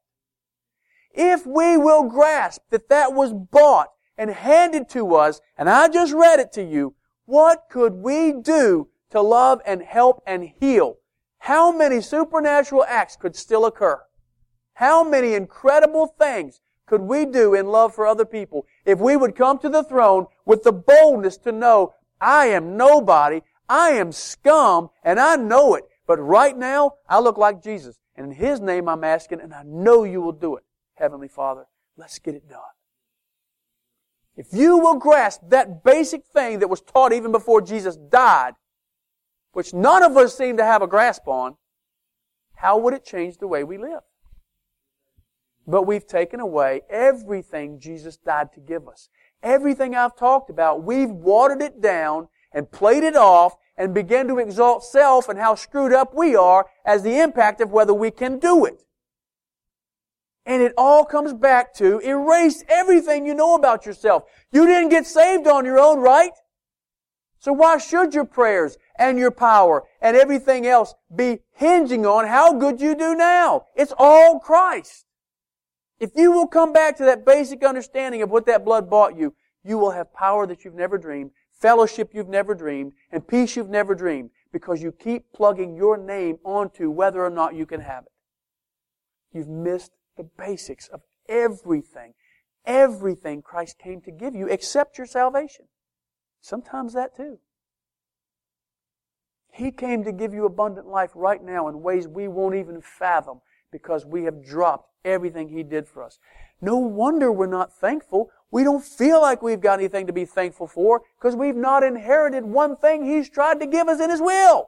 If we will grasp that that was bought and handed to us, and I just read it to you, what could we do to love and help and heal? How many supernatural acts could still occur? How many incredible things could we do in love for other people if we would come to the throne with the boldness to know, I am nobody, I am scum, and I know it. But right now, I look like Jesus. And in His name I'm asking, and I know you will do it. Heavenly Father, let's get it done. If you will grasp that basic thing that was taught even before Jesus died, which none of us seem to have a grasp on, how would it change the way we live? But we've taken away everything Jesus died to give us. Everything I've talked about, we've watered it down and played it off and began to exalt self and how screwed up we are as the impact of whether we can do it. And it all comes back to erase everything you know about yourself. You didn't get saved on your own, right? So why should your prayers and your power and everything else be hinging on how good you do now? It's all Christ. If you will come back to that basic understanding of what that blood bought you, you will have power that you've never dreamed, fellowship you've never dreamed, and peace you've never dreamed, because you keep plugging your name onto whether or not you can have it. You've missed the basics of everything. Everything Christ came to give you except your salvation. Sometimes that too. He came to give you abundant life right now in ways we won't even fathom because we have dropped everything He did for us. No wonder we're not thankful. We don't feel like we've got anything to be thankful for because we've not inherited one thing He's tried to give us in His will.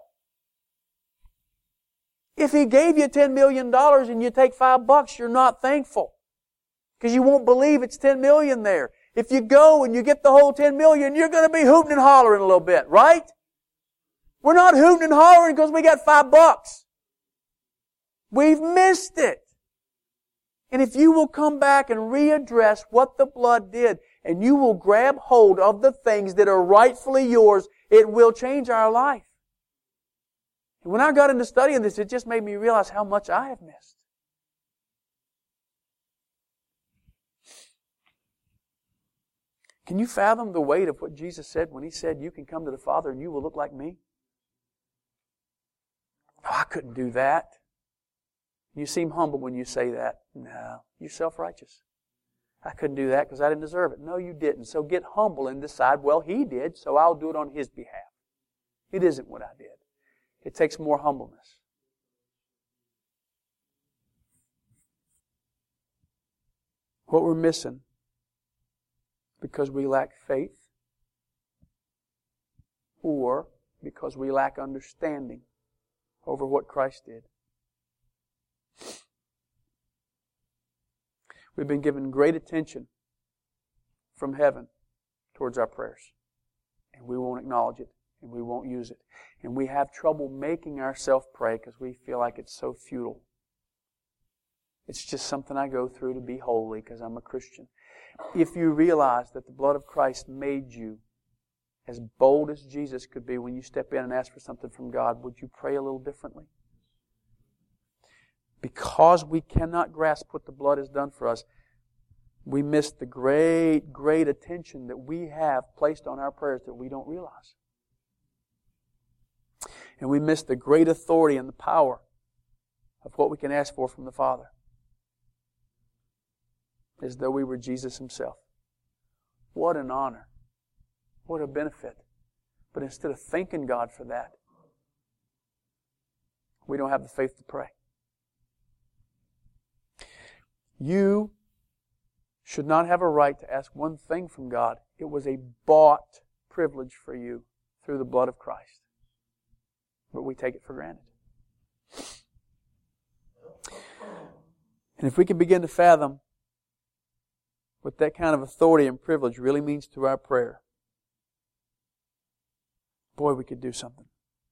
If He gave you $10 million and you take $5, you're not thankful because you won't believe it's $10 million there. If you go and you get the whole $10 million, you're going to be hooting and hollering a little bit, right? We're not hooting and hollering because we got $5. We've missed it. And if you will come back and readdress what the blood did, and you will grab hold of the things that are rightfully yours, it will change our life. And when I got into studying this, it just made me realize how much I have missed. Can you fathom the weight of what Jesus said when He said, you can come to the Father and you will look like me? Oh, I couldn't do that. You seem humble when you say that. No, you're self-righteous. I couldn't do that because I didn't deserve it. No, you didn't. So get humble and decide, well, He did, so I'll do it on His behalf. It isn't what I did. It takes more humbleness. What we're missing because we lack faith or because we lack understanding over what Christ did. We've been given great attention from heaven towards our prayers. And we won't acknowledge it. And we won't use it. And we have trouble making ourselves pray because we feel like it's so futile. It's just something I go through to be holy because I'm a Christian. If you realize that the blood of Christ made you as bold as Jesus could be when you step in and ask for something from God, would you pray a little differently? Because we cannot grasp what the blood has done for us, we miss the great, great attention that we have placed on our prayers that we don't realize. And we miss the great authority and the power of what we can ask for from the Father. As though we were Jesus Himself. What an honor. What a benefit. But instead of thanking God for that, we don't have the faith to pray. You should not have a right to ask one thing from God. It was a bought privilege for you through the blood of Christ. But we take it for granted. And if we can begin to fathom what that kind of authority and privilege really means to our prayer, boy, we could do something.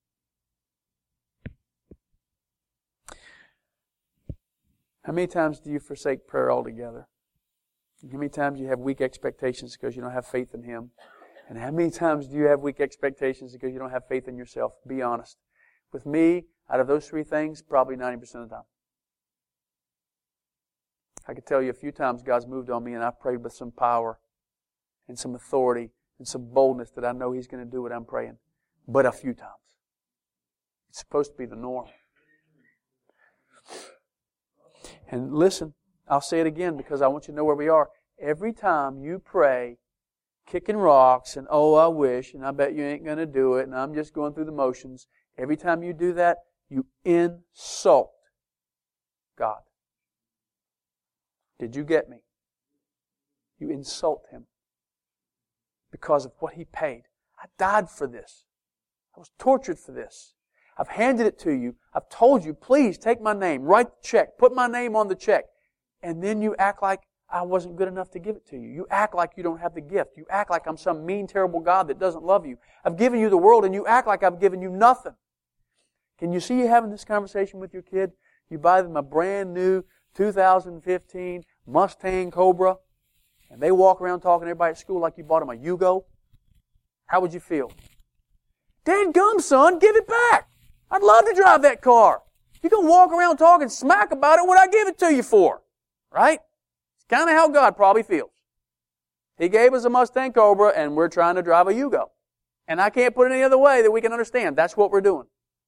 How many times do you forsake prayer altogether? How many times do you have weak expectations because you don't have faith in Him? And how many times do you have weak expectations because you don't have faith in yourself? Be honest. With me, out of those three things, probably 90% of the time. I could tell you a few times God's moved on me and I've prayed with some power and some authority and some boldness that I know He's going to do what I'm praying. But a few times. It's supposed to be the norm. And listen, I'll say it again because I want you to know where we are. Every time you pray, kicking rocks and, oh, I wish, and I bet you ain't going to do it, and I'm just going through the motions, every time you do that, you insult God. Did you get me? You insult Him because of what He paid. I died for this. I was tortured for this. I've handed it to you. I've told you, please take my name, write the check, put my name on the check. And then you act like I wasn't good enough to give it to you. You act like you don't have the gift. You act like I'm some mean, terrible God that doesn't love you. I've given you the world and you act like I've given you nothing. Can you see you having this conversation with your kid? You buy them a brand new 2015 Mustang Cobra and they walk around talking to everybody at school like you bought them a Yugo. How would you feel? Dadgum, son, give it back. I'd love to drive that car. You're going to walk around talking smack about it, what I give it to you for? Right? It's kind of how God probably feels. He gave us a Mustang Cobra and we're trying to drive a Yugo. And I can't put it any other way that we can understand. That's what we're doing.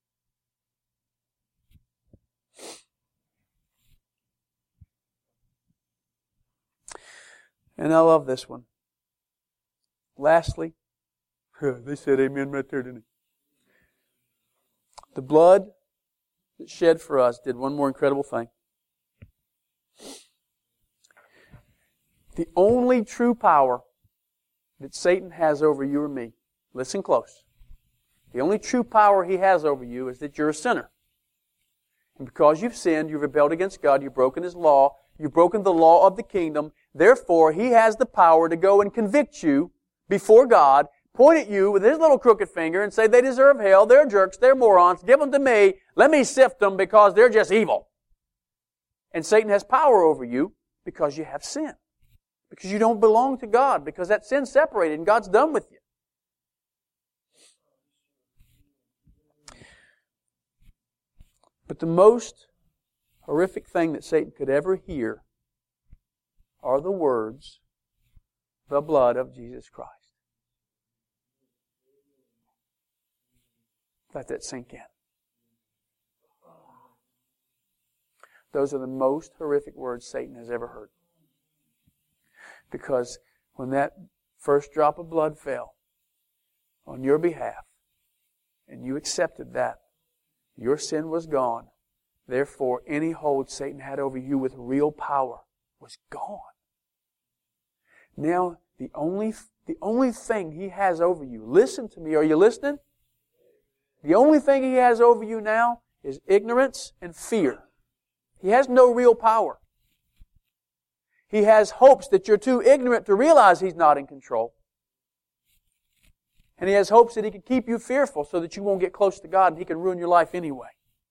And I love this one. Lastly, they said amen right there, didn't they? The blood that shed for us did one more incredible thing. The only true power that Satan has over you or me, listen close. The only true power he has over you is that you're a sinner. And because you've sinned, you've rebelled against God, you've broken His law, you've broken the law of the kingdom, therefore he has the power to go and convict you before God, point at you with his little crooked finger and say, they deserve hell, they're jerks, they're morons, give them to me, let me sift them because they're just evil. And Satan has power over you because you have sin. Because you don't belong to God, because that sin's separated and God's done with you. But the most horrific thing that Satan could ever hear are the words, the blood of Jesus Christ. Let that sink in. Those are the most horrific words Satan has ever heard. Because when that first drop of blood fell on your behalf, and you accepted that, your sin was gone. Therefore, any hold Satan had over you with real power was gone. Now, the only thing he has over you, listen to me, are you listening? The only thing he has over you now is ignorance and fear. He has no real power. He has hopes that you're too ignorant to realize he's not in control. And he has hopes that he can keep you fearful so that you won't get close to God and he can ruin your life anyway.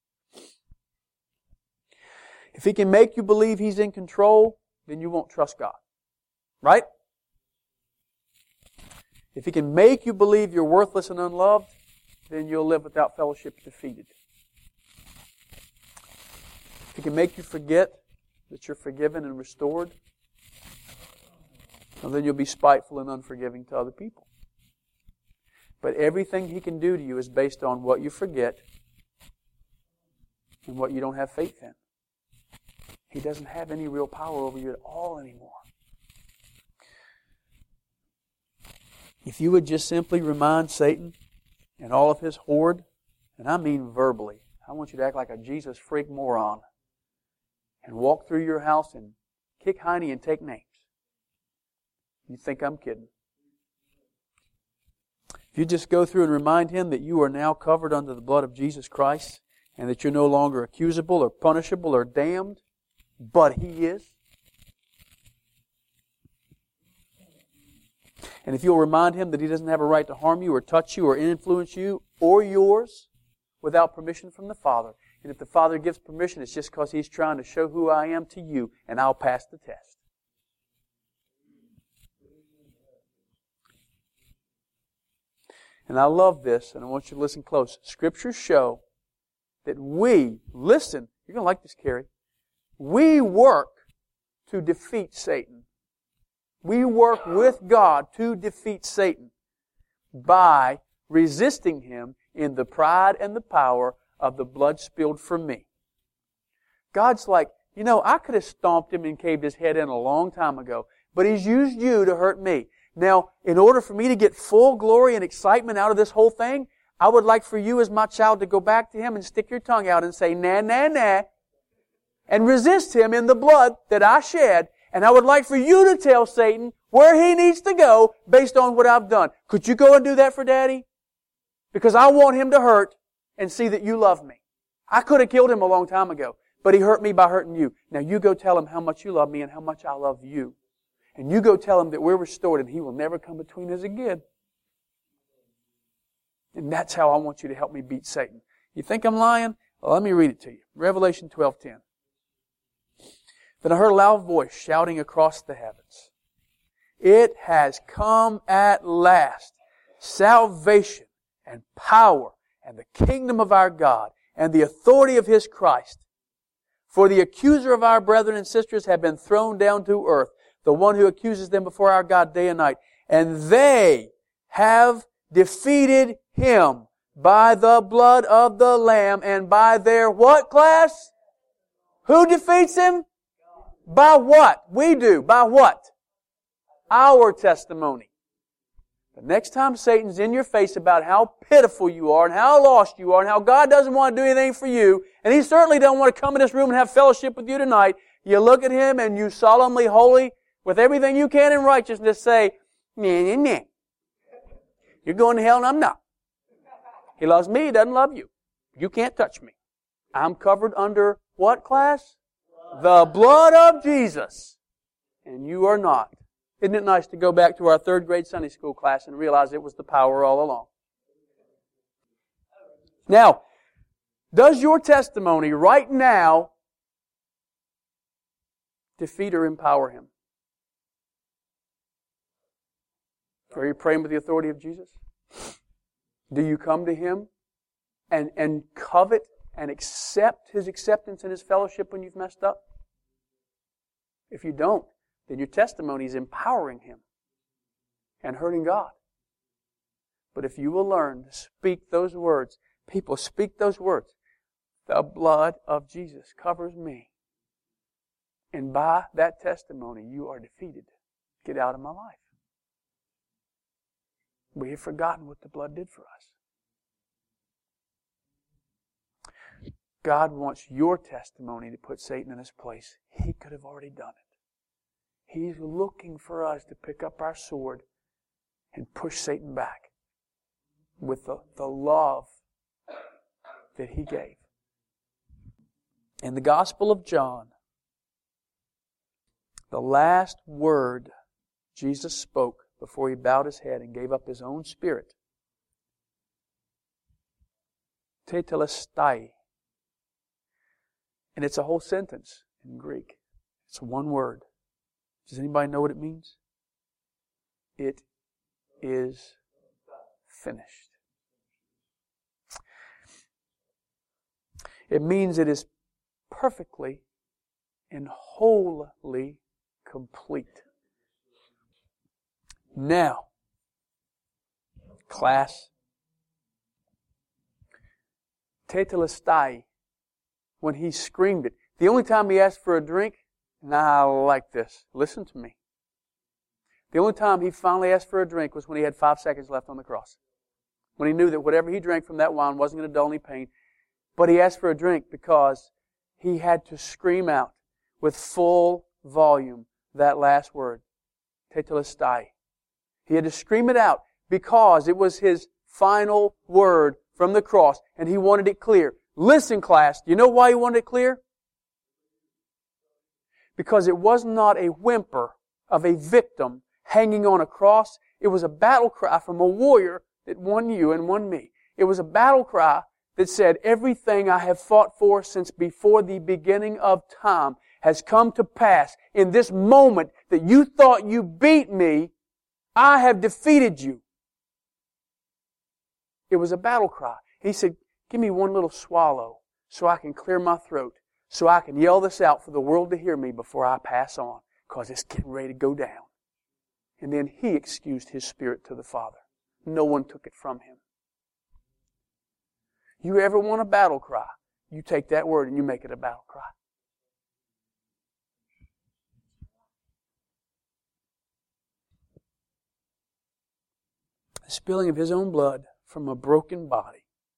If he can make you believe he's in control, then you won't trust God. Right? If he can make you believe you're worthless and unloved, then you'll live without fellowship defeated. If he can make you forget that you're forgiven and restored, well, then you'll be spiteful and unforgiving to other people. But everything he can do to you is based on what you forget and what you don't have faith in. He doesn't have any real power over you at all anymore. If you would just simply remind Satan and all of his horde, and I mean verbally, I want you to act like a Jesus freak moron and walk through your house and kick hiney and take names. You think I'm kidding. If you just go through and remind him that you are now covered under the blood of Jesus Christ and that you're no longer accusable or punishable or damned, but he is. And if you'll remind him that he doesn't have a right to harm you or touch you or influence you or yours without permission from the Father. And if the Father gives permission, it's just because he's trying to show who I am to you, and I'll pass the test. And I love this, and I want you to listen close. Scriptures show that we, listen, you're going to like this, Carrie, we work to defeat Satan. We work with God to defeat Satan by resisting him in the pride and the power of the blood spilled for me. God's like, I could have stomped him and caved his head in a long time ago, but he's used you to hurt me. Now, in order for me to get full glory and excitement out of this whole thing, I would like for you as my child to go back to him and stick your tongue out and say, nah, nah, nah, and resist him in the blood that I shed. And I would like for you to tell Satan where he needs to go based on what I've done. Could you go and do that for Daddy? Because I want him to hurt and see that you love me. I could have killed him a long time ago, but he hurt me by hurting you. Now you go tell him how much you love me and how much I love you. And you go tell him that we're restored and he will never come between us again. And that's how I want you to help me beat Satan. You think I'm lying? Well, let me read it to you. Revelation 12:10. Then I heard a loud voice shouting across the heavens. It has come at last. Salvation and power and the kingdom of our God and the authority of His Christ. For the accuser of our brethren and sisters have been thrown down to earth, the one who accuses them before our God day and night. And they have defeated Him by the blood of the Lamb and by their what, class? Who defeats Him? By what? We do. By what? Our testimony. The next time Satan's in your face about how pitiful you are and how lost you are and how God doesn't want to do anything for you, and He certainly doesn't want to come in this room and have fellowship with you tonight, you look at Him and you solemnly, holy, with everything you can in righteousness say, nah, nah, nah. You're going to hell and I'm not. He loves me, He doesn't love you. You can't touch me. I'm covered under what, class? The blood of Jesus. And you are not. Isn't it nice to go back to our 3rd grade Sunday school class and realize it was the power all along? Now, does your testimony right now defeat or empower Him? Are you praying with the authority of Jesus? Do you come to Him and covet and accept His acceptance and His fellowship when you've messed up? If you don't, then your testimony is empowering Him and hurting God. But if you will learn to speak those words, people speak those words, the blood of Jesus covers me. And by that testimony, you are defeated. Get out of my life. We have forgotten what the blood did for us. God wants your testimony to put Satan in his place. He could have already done it. He's looking for us to pick up our sword and push Satan back with the love that He gave. In the Gospel of John, the last word Jesus spoke before He bowed His head and gave up His own spirit, tetelestai. And it's a whole sentence in Greek. It's one word. Does anybody know what it means? It is finished. It means it is perfectly and wholly complete. Now, class, tetelestai, when He screamed it, the only time He asked for a drink, now, I like this. Listen to me. The only time He finally asked for a drink was when He had 5 seconds left on the cross. When He knew that whatever He drank from that wine wasn't going to dull any pain. But He asked for a drink because He had to scream out with full volume that last word, tetelestai. He had to scream it out because it was His final word from the cross, and He wanted it clear. Listen, class, do you know why He wanted it clear? Because it was not a whimper of a victim hanging on a cross. It was a battle cry from a warrior that won you and won me. It was a battle cry that said, everything I have fought for since before the beginning of time has come to pass. In this moment that you thought you beat me, I have defeated you. It was a battle cry. He said, give me one little swallow so I can clear my throat, so I can yell this out for the world to hear me before I pass on, because it's getting ready to go down. And then He excused His spirit to the Father. No one took it from Him. You ever want a battle cry, you take that word and you make it a battle cry. The spilling of His own blood from a broken body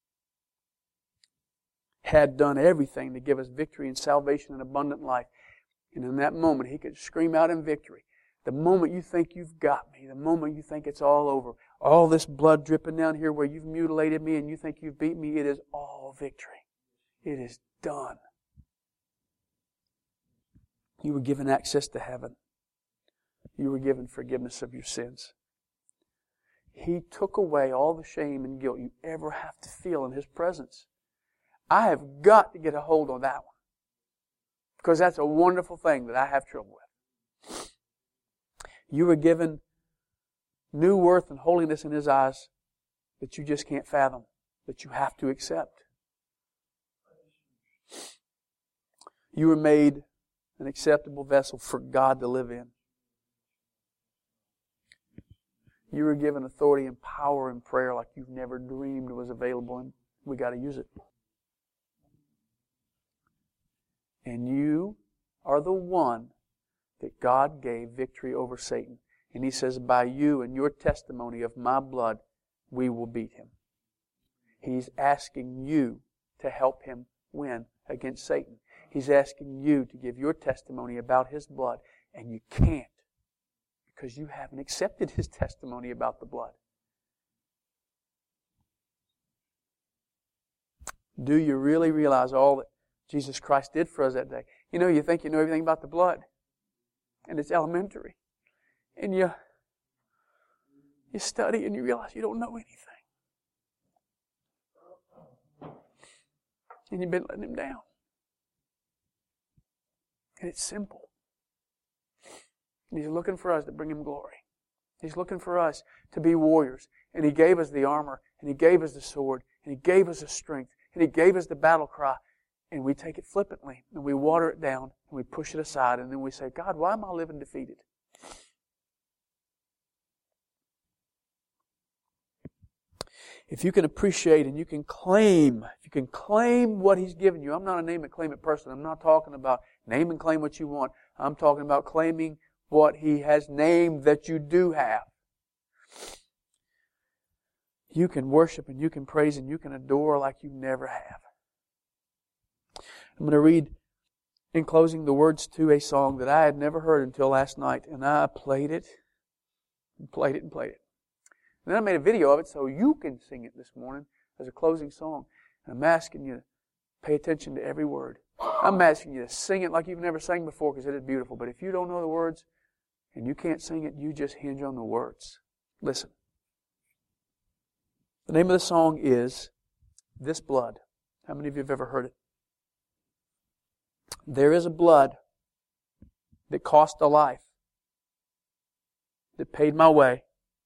had done everything to give us victory and salvation and abundant life. And in that moment, He could scream out in victory. The moment you think you've got me, the moment you think it's all over, all this blood dripping down here where you've mutilated me and you think you've beat me, it is all victory. It is done. You were given access to heaven. You were given forgiveness of your sins. He took away all the shame and guilt you ever have to feel in His presence. I have got to get a hold on that one, because that's a wonderful thing that I have trouble with. You were given new worth and holiness in His eyes that you just can't fathom, that you have to accept. You were made an acceptable vessel for God to live in. You were given authority and power in prayer like you've never dreamed was available, and we got to use it. And you are the one that God gave victory over Satan. And He says, by you and your testimony of my blood, we will beat him. He's asking you to help Him win against Satan. He's asking you to give your testimony about His blood, and you can't because you haven't accepted His testimony about the blood. Do you really realize all that Jesus Christ did for us that day? You know, you think you know everything about the blood, and it's elementary. And you study and you realize you don't know anything. And you've been letting Him down. And it's simple. And He's looking for us to bring Him glory. He's looking for us to be warriors. And He gave us the armor, and He gave us the sword, and He gave us the strength, and He gave us the battle cry. And we take it flippantly, and we water it down, and we push it aside, and then we say, God, why am I living defeated? If you can appreciate and you can claim what He's given you. I'm not a name it, claim it person. I'm not talking about name and claim what you want. I'm talking about claiming what He has named that you do have. You can worship and you can praise and you can adore like you never have. I'm going to read, in closing, the words to a song that I had never heard until last night. And I played it, and played it, and played it. And then I made a video of it so you can sing it this morning as a closing song. And I'm asking you to pay attention to every word. I'm asking you to sing it like you've never sang before because it is beautiful. But if you don't know the words and you can't sing it, you just hinge on the words. Listen. The name of the song is This Blood. How many of you have ever heard it? There is a blood that cost a life, that paid my way,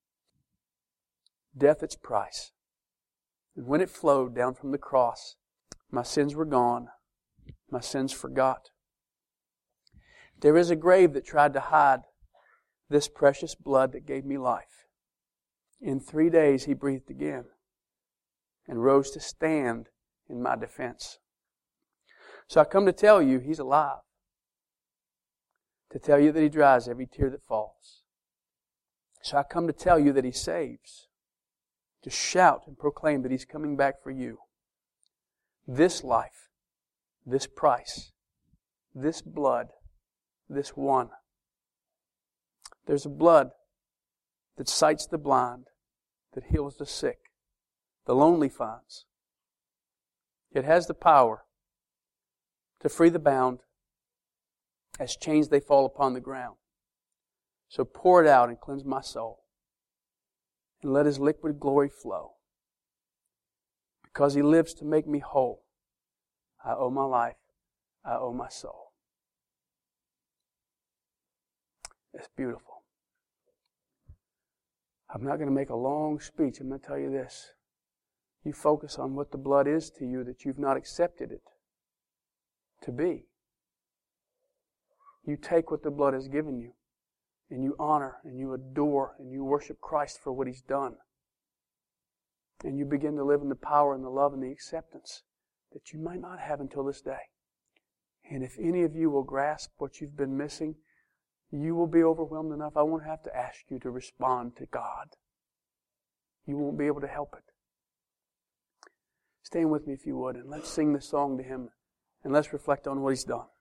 death its price. And when it flowed down from the cross, my sins were gone, my sins forgot. There is a grave that tried to hide this precious blood that gave me life. In 3 days He breathed again and rose to stand in my defense. So I come to tell you He's alive. To tell you that He dries every tear that falls. So I come to tell you that He saves. To shout and proclaim that He's coming back for you. This life, this price, this blood, this one. There's a blood that sights the blind, that heals the sick, the lonely finds. It has the power to free the bound as chains they fall upon the ground. So pour it out and cleanse my soul. And let His liquid glory flow. Because He lives to make me whole. I owe my life. I owe my soul. It's beautiful. I'm not going to make a long speech. I'm going to tell you this. You focus on what the blood is to you that you've not accepted it to be. You take what the blood has given you. And you honor, and you adore, and you worship Christ for what He's done. And you begin to live in the power and the love and the acceptance that you might not have until this day. And if any of you will grasp what you've been missing, you will be overwhelmed enough. I won't have to ask you to respond to God. You won't be able to help it. Stand with me if you would, and let's sing this song to Him, and let's reflect on what He's done.